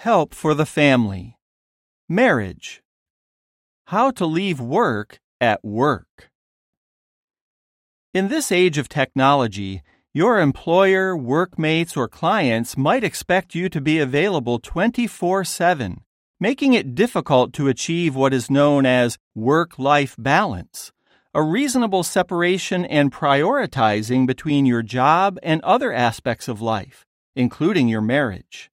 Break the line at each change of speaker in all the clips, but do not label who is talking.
Help for the family. Marriage. How to leave work at work. In this age of technology, your employer, workmates, or clients might expect you to be available 24/7, making it difficult to achieve what is known as work-life balance, a reasonable separation and prioritizing between your job and other aspects of life, including your marriage.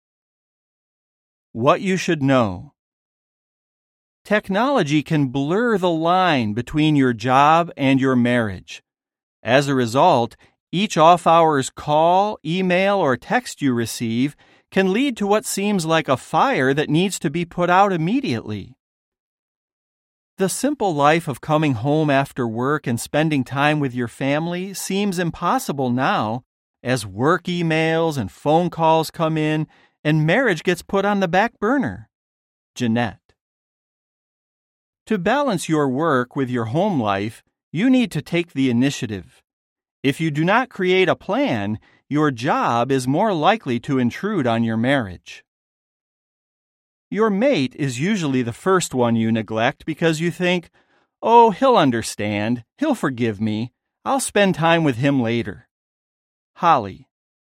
What you should know. Technology can blur the line between your job and your marriage. As a result, each off-hours call, email, or text you receive can lead to what seems like a fire that needs to be put out immediately. The simple life of coming home after work and spending time with your family seems impossible now, as work emails and phone calls come in and marriage gets put on the back burner. Jeanette. To balance your work with your home life, you need to take the initiative. If you do not create a plan, your job is more likely to intrude on your marriage. Your mate is usually the first one you neglect because you think, "Oh, he'll understand. He'll forgive me. I'll spend time with him later." Holly.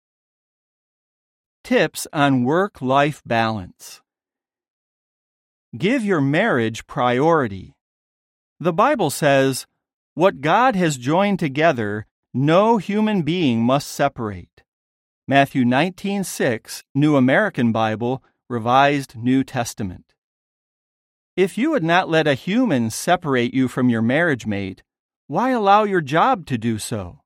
Tips on work-life balance. Give your marriage priority. The Bible says, "What God has joined together, no human being must separate." Matthew 19:6, New American Bible, Revised New Testament. If you would not let a human separate you from your marriage mate, why allow your job to do so?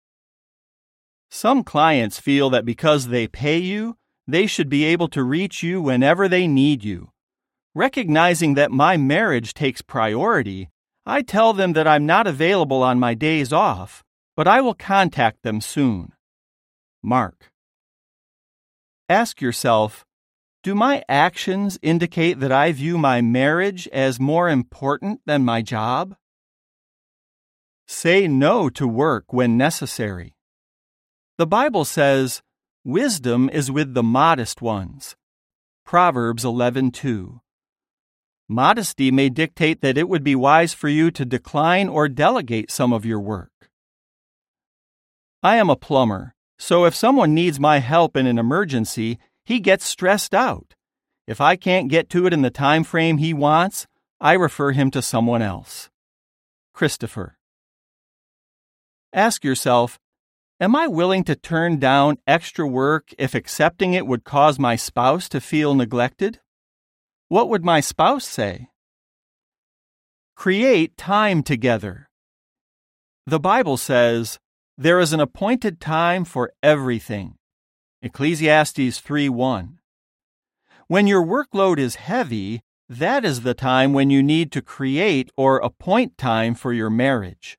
Some clients feel that because they pay you, they should be able to reach you whenever they need you. Recognizing that my marriage takes priority, I tell them that I'm not available on my days off, but I will contact them soon. Mark. Ask yourself, do my actions indicate that I view my marriage as more important than my job? Say no to work when necessary. The Bible says, "Wisdom is with the modest ones." Proverbs 11:2. Modesty may dictate that it would be wise for you to decline or delegate some of your work. I am a plumber, so if someone needs my help in an emergency, he gets stressed out. If I can't get to it in the time frame he wants, I refer him to someone else. Christopher. Ask yourself, am I willing to turn down extra work if accepting it would cause my spouse to feel neglected? What would my spouse say? Create time together. The Bible says, "There is an appointed time for everything." Ecclesiastes 3:1. When your workload is heavy, that is the time when you need to create or appoint time for your marriage.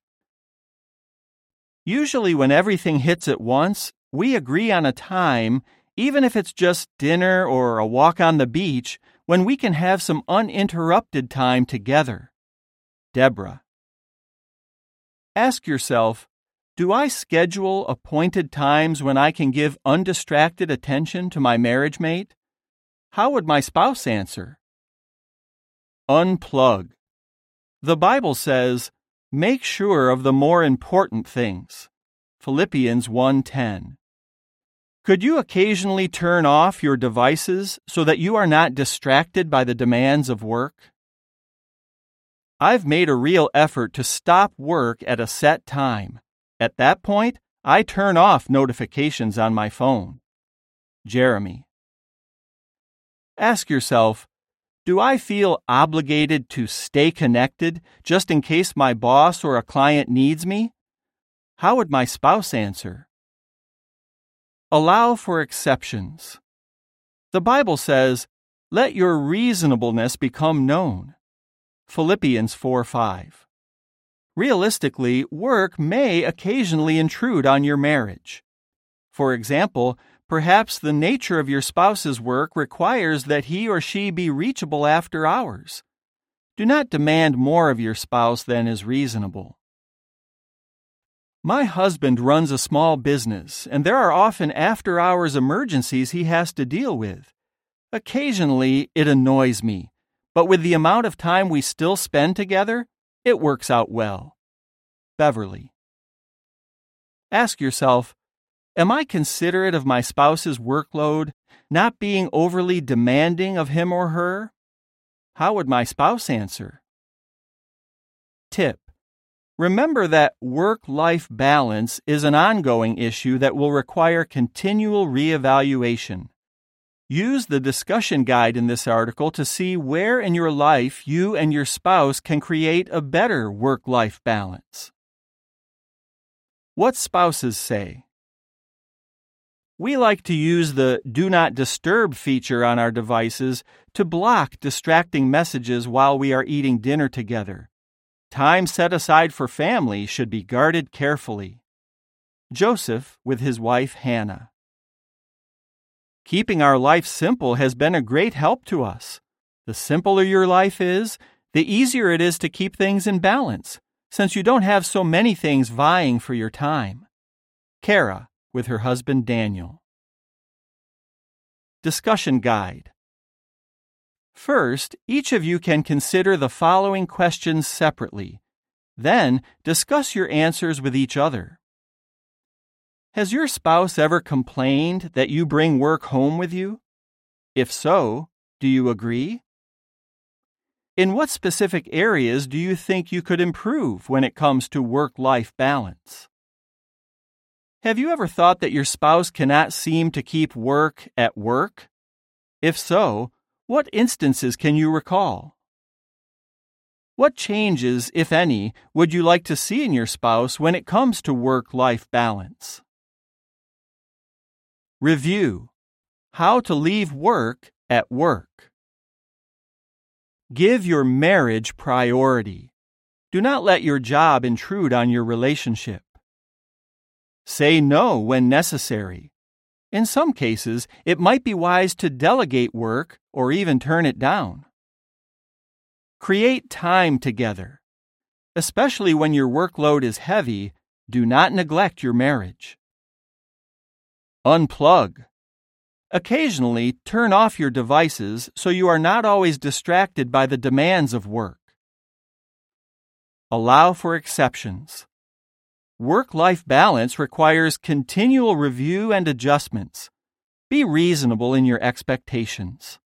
Usually when everything hits at once, we agree on a time, even if it's just dinner or a walk on the beach, when we can have some uninterrupted time together. Deborah. Ask yourself, do I schedule appointed times when I can give undistracted attention to my marriage mate? How would my spouse answer? Unplug. The Bible says, "Make sure of the more important things." Philippians 1:10. Could you occasionally turn off your devices so that you are not distracted by the demands of work? I've made a real effort to stop work at a set time. At that point, I turn off notifications on my phone. Jeremy. Ask yourself, do I feel obligated to stay connected just in case my boss or a client needs me? How would my spouse answer? Allow for exceptions. The Bible says, "Let your reasonableness become known." Philippians 4:5. Realistically, work may occasionally intrude on your marriage. For example, perhaps the nature of your spouse's work requires that he or she be reachable after hours. Do not demand more of your spouse than is reasonable. My husband runs a small business, and there are often after-hours emergencies he has to deal with. Occasionally, it annoys me, but with the amount of time we still spend together, it works out well. Beverly. Ask yourself, am I considerate of my spouse's workload, not being overly demanding of him or her? How would my spouse answer? Tip. Remember that work-life balance is an ongoing issue that will require continual reevaluation. Use the discussion guide in this article to see where in your life you and your spouse can create a better work-life balance. What spouses say? We like to use the Do Not Disturb feature on our devices to block distracting messages while we are eating dinner together. Time set aside for family should be guarded carefully. Joseph with his wife Hannah. Keeping our life simple has been a great help to us. The simpler your life is, the easier it is to keep things in balance, since you don't have so many things vying for your time. Kara with her husband Daniel. Discussion guide. First, each of you can consider the following questions separately. Then, discuss your answers with each other. Has your spouse ever complained that you bring work home with you? If so, do you agree? In what specific areas do you think you could improve when it comes to work-life balance? Have you ever thought that your spouse cannot seem to keep work at work? If so, what instances can you recall? What changes, if any, would you like to see in your spouse when it comes to work-life balance? Review. How to leave work at work. Give your marriage priority. Do not let your job intrude on your relationship. Say no when necessary. In some cases, it might be wise to delegate work or even turn it down. Create time together. Especially when your workload is heavy, do not neglect your marriage. Unplug. Occasionally, turn off your devices so you are not always distracted by the demands of work. Allow for exceptions. Work-life balance requires continual review and adjustments. Be reasonable in your expectations.